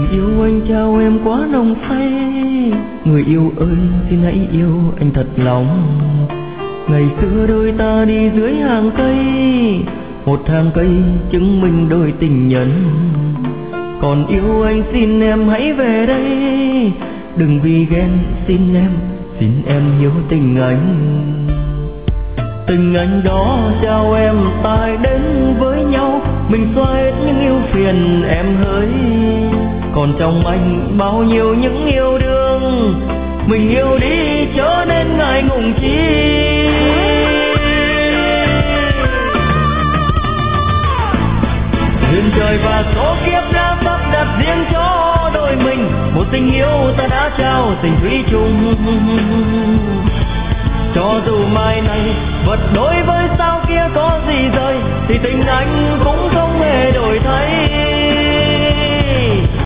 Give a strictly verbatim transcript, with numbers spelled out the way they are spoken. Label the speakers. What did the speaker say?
Speaker 1: Tình yêu anh trao em quá nồng say, người yêu ơi xin hãy yêu anh thật lòng. Ngày xưa đôi ta đi dưới hàng cây, một hàng cây chứng minh đôi tình nhân. Còn yêu anh xin em hãy về đây, đừng vì ghen xin em, xin em hiểu tình anh. Tình anh đó trao em tay đến với nhau, mình xóa hết những yêu phiền em hỡi. Còn trong anh bao nhiêu những yêu đương, mình yêu đi chớ nên ngại ngùng chi. Duyên trời và số kiếp đã sắp đặt riêng cho đôi mình, một tình yêu ta đã trao tình thủy chung. Cho dù mai này vật đối với sao kia có gì rời, thì tình anh cũng không hề đổi thay.